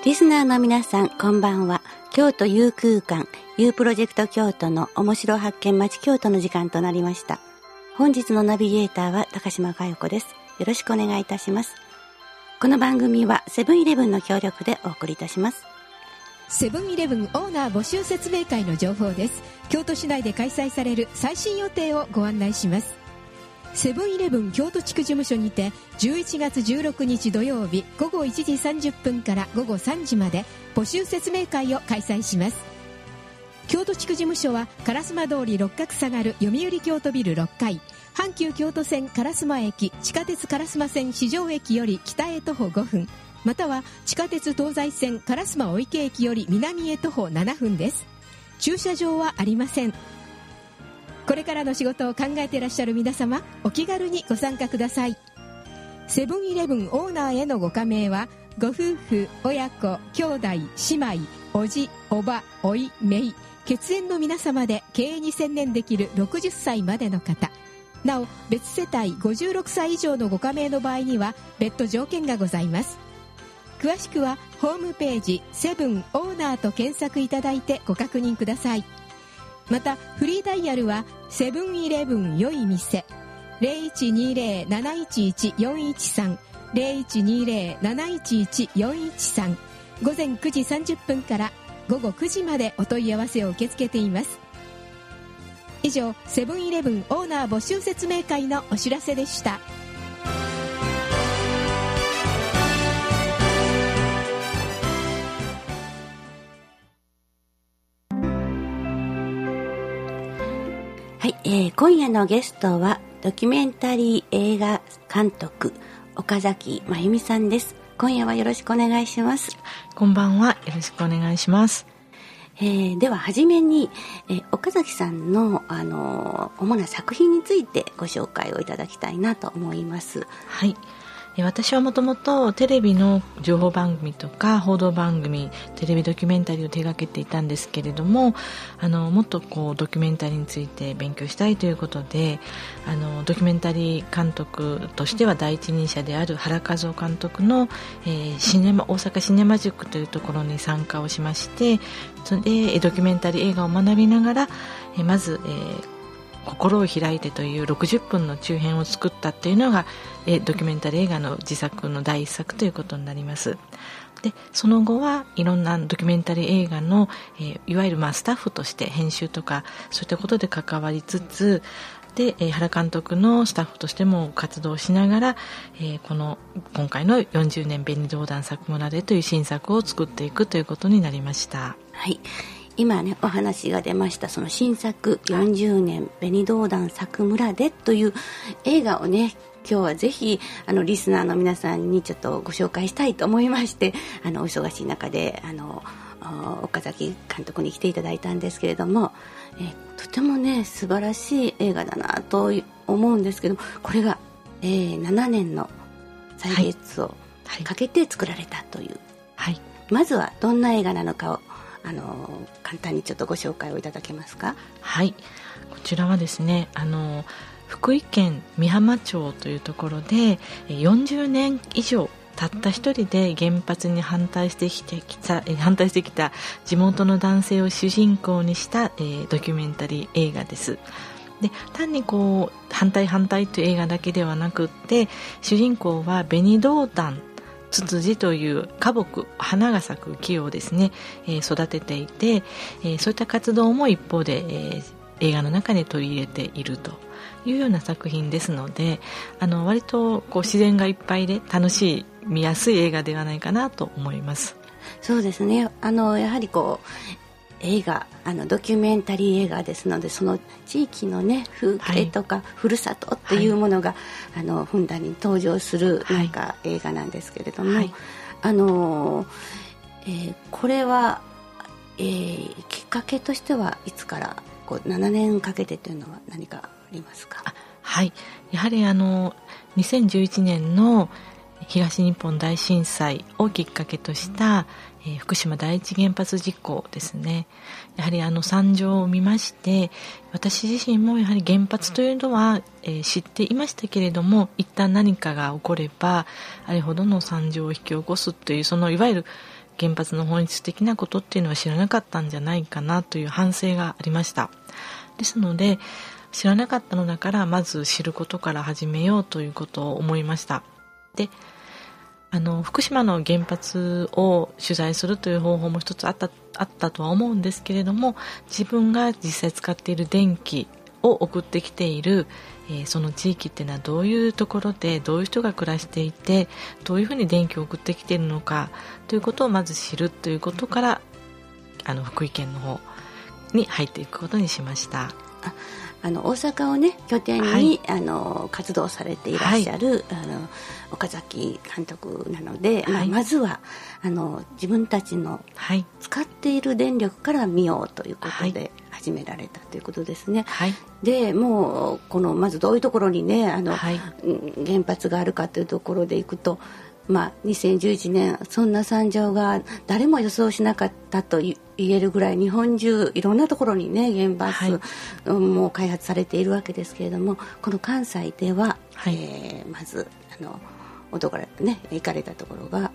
リスナーの皆さん、こんばんは。京都 U 空間 U プロジェクト京都の面白発見町京都の時間となりました。本日のナビゲーターは高島佳代子です。よろしくお願いいたします。この番組はセブンイレブンの協力でお送りいたします。 セブンイレブンオーナー募集説明会の情報です。京都市内で開催される最新予定をご案内します。セブンイレブン京都地区事務所にて11月16日土曜日午後1時30分から午後3時まで募集説明会を開催します。京都地区事務所は烏丸通り六角下がる読売京都ビル6階、阪急京都線烏丸駅、地下鉄烏丸線四条駅より北へ徒歩5分、または地下鉄東西線烏丸御池駅より南へ徒歩7分です。駐車場はありません。これからの仕事を考えていらっしゃる皆様、お気軽にご参加ください。セブンイレブンオーナーへのご加盟は、ご夫婦、親子、兄弟、姉妹、おじ、おば、おい、めい、血縁の皆様で経営に専念できる60歳までの方、なお別世帯56歳以上のご加盟の場合には別途条件がございます。詳しくはホームページセブンオーナーと検索いただいてご確認ください。またフリーダイヤルはセブンイレブン良い店 0120-711-413 0120-711-413 午前9時30分から午後9時までお問い合わせを受け付けています。以上、セブンイレブンオーナー募集説明会のお知らせでした。 はい、今夜のゲストはドキュメンタリー映画監督岡崎真由美さんです。今夜はよろしくお願いします。 こんばんは、よろしくお願いします。 でははじめに、岡崎さんの、主な作品についてご紹介をいただきたいなと思います。 はい、私はもともとテレビの情報番組とか報道番組、テレビドキュメンタリーを手掛けていたんですけれども、もっとドキュメンタリーについて勉強したいということで、ドキュメンタリー監督としては第一人者である原和夫監督の、大阪シネマ塾というところに参加をしまして、それでドキュメンタリー映画を学びながら、まず、心を開いてという60分の中編を作ったっていうのがドキュメンタリー映画の自作の第一作ということになります。でその後はいろんなドキュメンタリー映画の、いわゆるスタッフとして編集とかそういったことで関わりつつで、原監督のスタッフとしても活動しながら、今回の40年紅道団作村でという新作を作っていくということになりました。 はい、今ねお話が出ましたその新作40年紅道団作村でという映画をね、今日はぜひリスナーの皆さんにちょっとご紹介したいと思いまして、お忙しい中で岡崎監督に来ていただいたんですけれども、とてもね素晴らしい映画だなと思うんですけど、これが、7年の歳月をかけて作られたという、 はい、 まずはどんな映画なのかを簡単にちょっとご紹介をいただけますか。 はい、こちらはですね、福井県美浜町というところで40年以上たった一人で原発に反対してきた地元の男性を主人公にした、ドキュメンタリー映画です。で単に反対という映画だけではなくって、主人公は紅道団ツツジという花木、花が咲く木をですね、育てていて、そういった活動も一方で、映画の中に取り入れているというような作品ですので、割と自然がいっぱいで楽しい見やすい映画ではないかなと思います。 そうですね、やはり映画ドキュメンタリー映画ですので、その地域のね風景とか、ふるさとっていうものが、ふんだんに登場するなんか映画なんですけれども、これは、きっかけとしてはいつから7年かけてというのは何かありますか。 はい、やはり2011年の東日本大震災をきっかけとした、福島第一原発事故ですね。やはり惨状を見まして、私自身もやはり原発というのは、知っていましたけれども、一旦何かが起こればあれほどの惨状を引き起こすという、そのいわゆる原発の本質的なことっていうのは知らなかったんじゃないかなという反省がありました。ですので知らなかったのだからまず知ることから始めようということを思いました。で福島の原発を取材するという方法も一つあったとは思うんですけれども、自分が実際使っている電気を送ってきている、その地域っていうのはどういうところでどういう人が暮らしていて、どういうふうに電気を送ってきているのかということをまず知るということから福井県の方に入っていくことにしました。 大阪をね拠点に、活動されていらっしゃる、岡崎監督なので、まずは自分たちの使っている電力から見ようということで始められたということですね。でもうまずどういうところにね原発があるかというところでいくと、2011年そんな惨状が誰も予想しなかったと言えるぐらい日本中いろんなところにね原発も開発されているわけですけれども、この関西では、まず行かれたところが、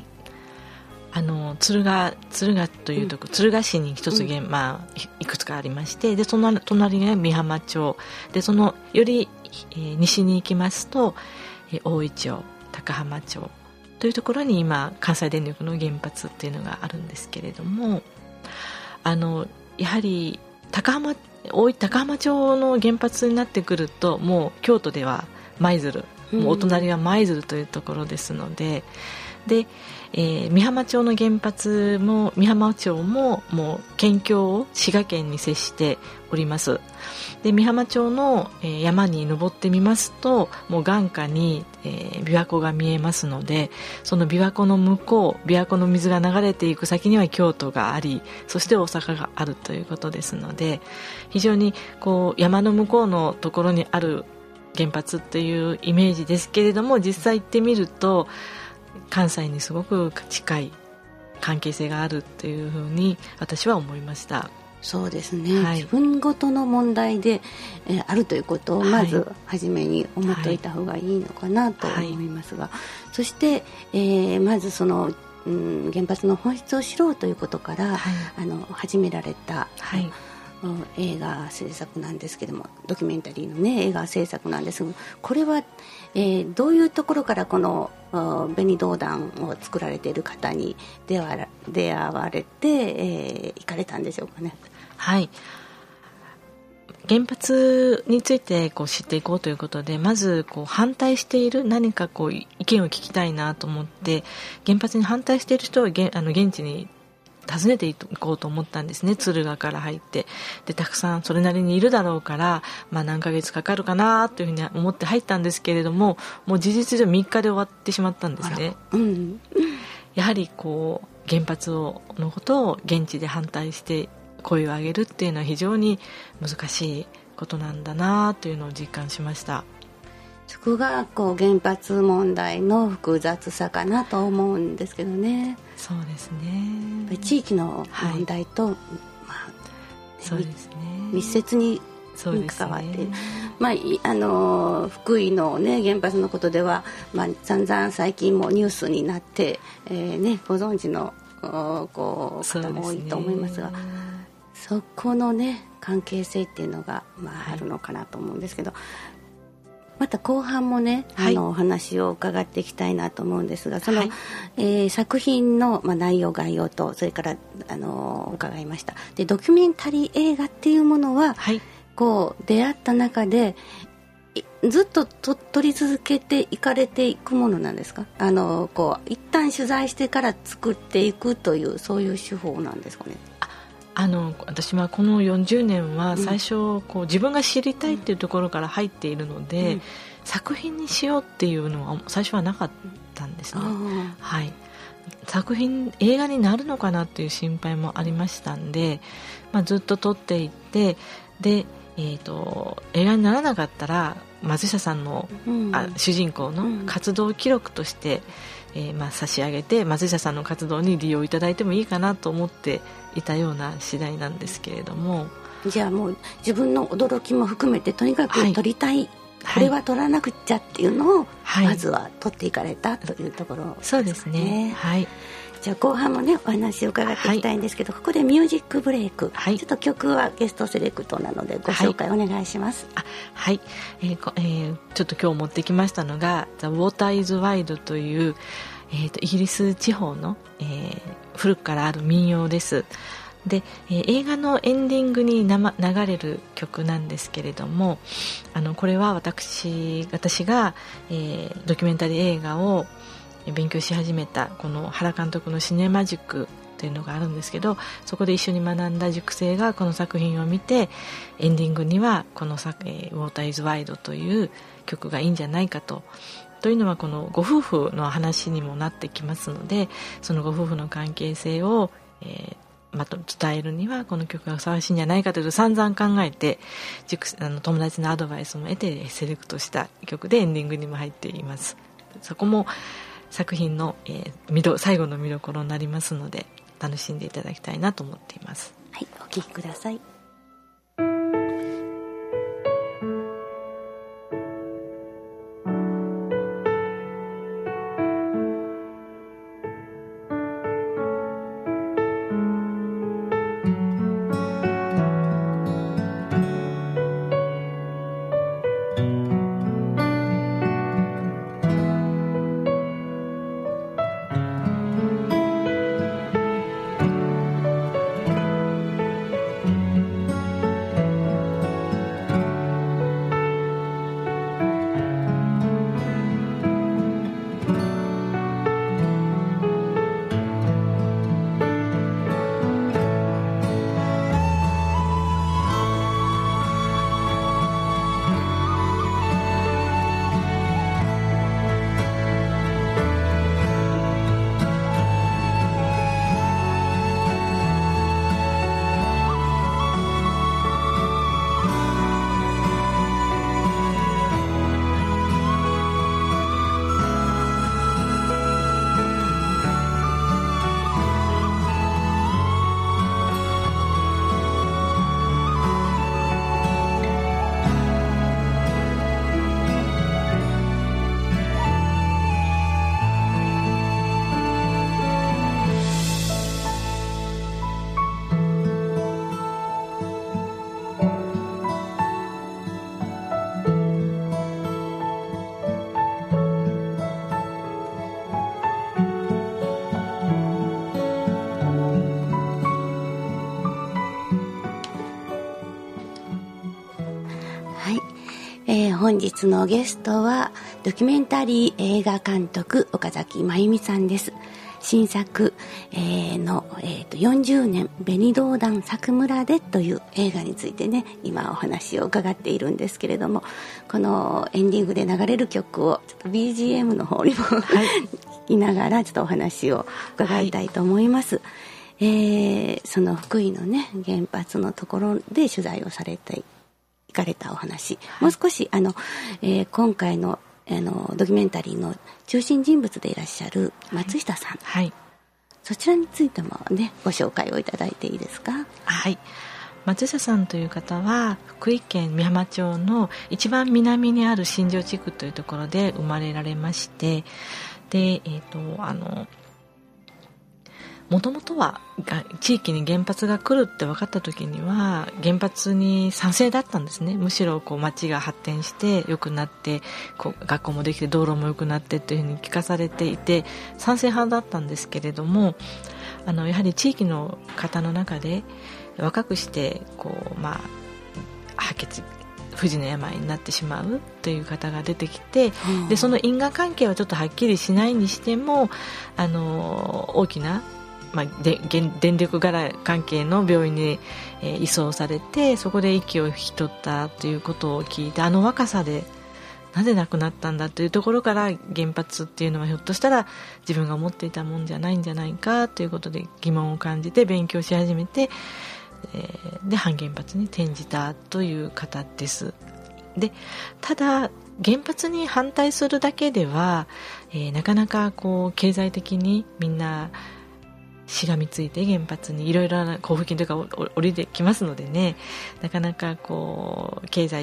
敦賀というところ、敦賀市に一ついくつかありまして、でその隣が美浜町で、そのより、西に行きますと、大井町、高浜町というところに今関西電力の原発っていうのがあるんですけれども、やはり高浜町の原発になってくるともう京都では舞鶴、もうお隣が舞鶴というところですので、美浜町の原発も美浜町ももう県境を滋賀県に接しております。で美浜町の、山に登ってみますともう眼下に、琵琶湖が見えますので、その琵琶湖の向こう、琵琶湖の水が流れていく先には京都があり、そして大阪があるということですので、非常に山の向こうのところにある原発っていうイメージですけれども、実際行ってみると関西にすごく近い関係性があるっていうふうに私は思いました。 そうですね、自分ごとの問題で、あるということをまず初めに思っておいた方がいいのかなと思いますが、そして、まずその、原発の本質を知ろうということから、始められた、映画制作なんですけども、ドキュメンタリーの、映画制作なんですが、これは、どういうところからこの紅導弾を作られている方に出会われて、行かれたんでしょうかね。原発について知っていこうということで、まず反対している何か意見を聞きたいなと思って、原発に反対している人を現地に訪ねていこうと思ったんですね。敦賀から入って、でたくさんそれなりにいるだろうから、何ヶ月かかるかなというふうに思って入ったんですけれども、もう事実上3日で終わってしまったんですね。やはり原発のことを現地で反対して声を上げるっていうのは非常に難しいことなんだなというのを実感しました。そこが原発問題の複雑さかなと思うんですけどね。 そうですね。 地域の問題と、 そうですね、 密接に関わっている。福井の、原発のことでは、散々最近もニュースになって、ご存知の方も多いと思いますが、そこの関係性っていうのが、あるのかなと思うんですけど、また後半もお話を伺っていきたいなと思うんですが、その、作品の、内容概要と、それから伺いました。でドキュメンタリー映画っていうものは、出会った中でずっと撮り続けていかれていくものなんですか？一旦取材してから作っていくという、そういう手法なんですかね？ 私はこの40年は最初自分が知りたいっていうところから入っているので、作品にしようっていうのは最初はなかったんですね。映画になるのかなっていう心配もありましたんで、ずっと撮っていって、で、映画にならなかったら松下さんの、主人公の活動記録として、差し上げて松下さんの活動に利用いただいてもいいかなと思っていたような次第なんですけれども、 じゃあもう自分の驚きも含めてとにかく撮りたい、これは撮らなくちゃっていうのをまずは取っていかれたというところですかね。 そうですね、はい。 じゃあ後半もねお話を伺っていきたいんですけど、ここでミュージックブレイク、ちょっと曲はゲストセレクトなのでご紹介お願いします。 はい、ちょっと今日持ってきましたのが The Water is Wide という、イギリス地方の、古くからある民謡です。で、映画のエンディングに流れる曲なんですけれども、これは私が、ドキュメンタリー映画を勉強し始めたこの原監督のシネマ塾というのがあるんですけど、そこで一緒に学んだ塾生がこの作品を見て、エンディングにはこのWater is Wide という曲がいいんじゃないかというのは、このご夫婦の話にもなってきますので、そのご夫婦の関係性を、伝えるにはこの曲がふさわしいんじゃないかというと散々考えて、友達のアドバイスも得てセレクトした曲でエンディングにも入っています。そこも作品の、最後の見どころになりますので、楽しんでいただきたいなと思っています。 はい、お聴きください。本日のゲストはドキュメンタリー映画監督岡崎真由美さんです。新作、の、40年紅銅弾咲く村でという映画についてね、今お話を伺っているんですけれども、このエンディングで流れる曲をちょっと BGM の方にも、聞きながらちょっとお話を伺いたいと思います。その福井のね原発のところで取材をされて行かれたお話、もう少し今回のドキュメンタリーの中心人物でいらっしゃる松下さん、そちらについてもねご紹介をいただいていいですか。 はい、松下さんという方は福井県美浜町の一番南にある新庄地区というところで生まれられまして、でもともとは地域に原発が来るって分かった時には原発に賛成だったんですね。むしろ町が発展して良くなって学校もできて道路も良くなってというふうに聞かされていて賛成派だったんですけれども、やはり地域の方の中で若くして白血不治の病になってしまうという方が出てきて、でその因果関係はちょっとはっきりしないにしても大きな電力関係の病院に移送されて、そこで息を引き取ったということを聞いて、若さでなぜ亡くなったんだというところから原発っていうのはひょっとしたら自分が思っていたもんじゃないんじゃないかということで疑問を感じて勉強し始めて、で反原発に転じたという方です。でただ原発に反対するだけでは、なかなか経済的にみんなしがみついて原発にいろいろな交付金とか降りてきますのでね、なかなか経済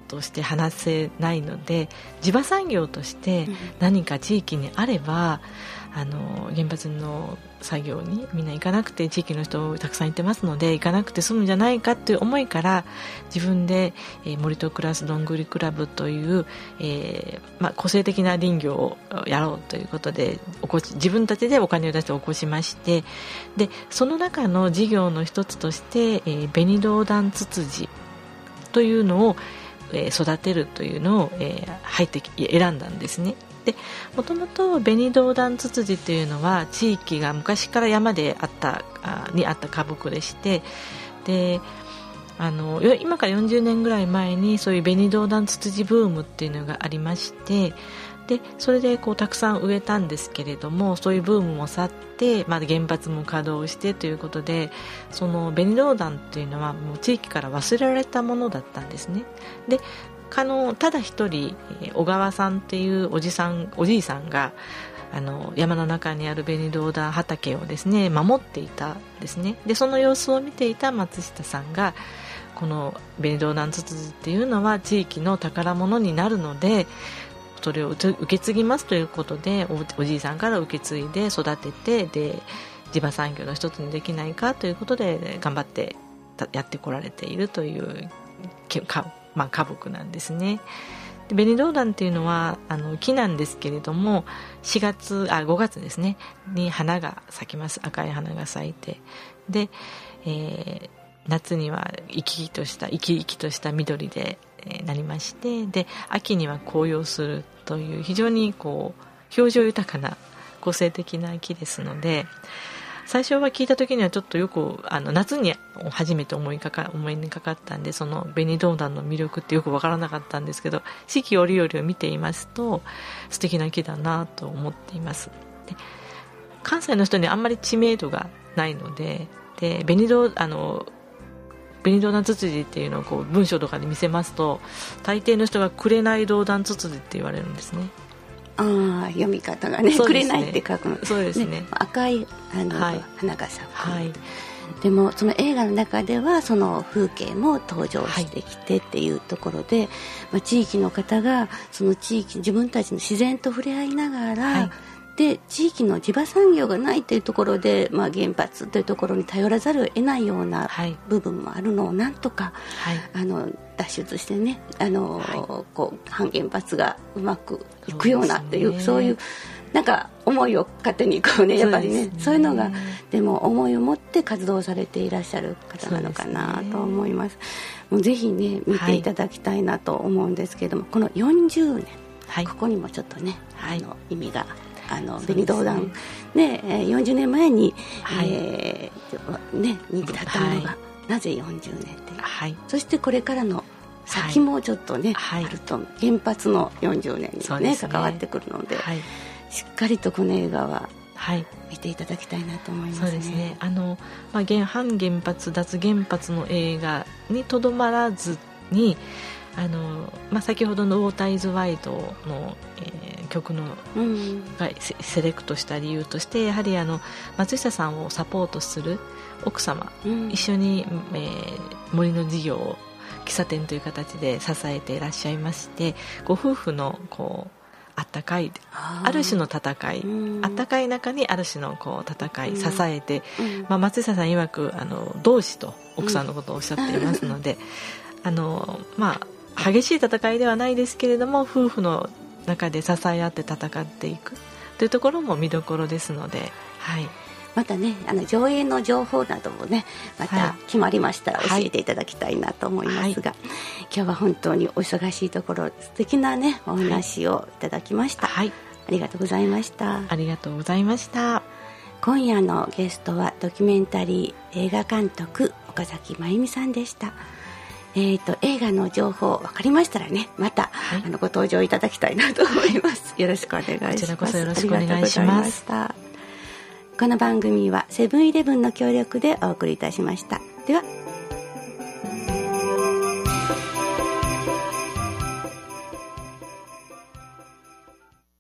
として話せないので、地場産業として何か地域にあれば、原発の作業にみんな行かなくて、地域の人たくさん行ってますので行かなくて済むんじゃないかという思いから、自分で、森と暮らすどんぐりクラブという、個性的な林業をやろうということで自分たちでお金を出して起こしまして、でその中の事業の一つとして、紅ドウダンツツジというのを、育てるというのを、選んだんですね。でもともと紅ドウダンツツジというのは地域が昔から山であった花木でして、で今から40年ぐらい前にそういう紅ドウダンツツジブームっていうのがありまして、でそれでたくさん植えたんですけれども、そういうブームも去って、原発も稼働してということで、その紅ドウダンっていうのはもう地域から忘れられたものだったんですね。でただ一人小川さんっていうおじいさんが山の中にある紅ドウダン畑をですね守っていたんですね。でその様子を見ていた松下さんが、この紅ドウダンツツジっていうのは地域の宝物になるので、それを受け継ぎますということで おじいさんから受け継いで育てて、で地場産業の一つにできないかということで頑張ってやってこられているという花木なんですね。で紅ドウダンっていうのは木なんですけれども、5月ですねに花が咲きます。赤い花が咲いて、で、夏には生き生きとした緑で、なりまして、で秋には紅葉するという非常に表情豊かな個性的な木ですので、最初は聞いた時にはちょっとよく夏に初めて思いにかかったんで、その紅ドウダンの魅力ってよく分からなかったんですけど、四季折々を見ていますと素敵な木だなと思っています。で関西の人にあんまり知名度がないので、紅ドウダンツツジっていうのを文章とかで見せますと、大抵の人が紅ドウダンツツジって言われるんですね。 読み方がね、紅って書くの。 そうですね。 赤い花が咲く。でもその映画の中ではその風景も登場してきてっていうところで、地域の方がその地域自分たちの自然と触れ合いながら、で地域の地場産業がないというところで、原発というところに頼らざるを得ないような部分もあるのをなんとか、脱出してね、反原発がうまくいくようなっていう、そういうなんか思いを勝手にやっぱりね、そういうのがでも思いを持って活動されていらっしゃる方なのかなと思います。もうぜひね見ていただきたいなと思うんですけれども、この40年、ここにもちょっとね意味が紅ドウダン、40年前に、人気だったものが、なぜ40年っていう、そしてこれからの先もちょっとね、あると原発の40年にね関わってくるので、しっかりとこの映画は見ていただきたいなと思いますね。そうですね。 反原発脱原発の映画にとどまらずに、先ほどのウォーターイズワイドの、曲のがセレクトした理由として、やはり松下さんをサポートする奥様、一緒に、森の事業を喫茶店という形で支えていらっしゃいまして、ご夫婦のあったかいある種の戦い、あったかい中にある種の戦い、支えて、松下さん曰く同志と奥さんのことをおっしゃっていますので、激しい戦いではないですけれども、夫婦の中で支え合って戦っていくというところも見どころですので、 またね上映の情報などもねまた決まりましたら教えていただきたいなと思いますが、今日は本当にお忙しいところ素敵なねお話をいただきました。ありがとうございました。 ありがとうございました。 今夜のゲストはドキュメンタリー映画監督岡崎真由美さんでした。映画の情報分かりましたらねまた、ご登場いただきたいなと思います。よろしくお願いします。こちらこそよろしくお願いします。この番組はセブンイレブンの協力でお送りいたしました。では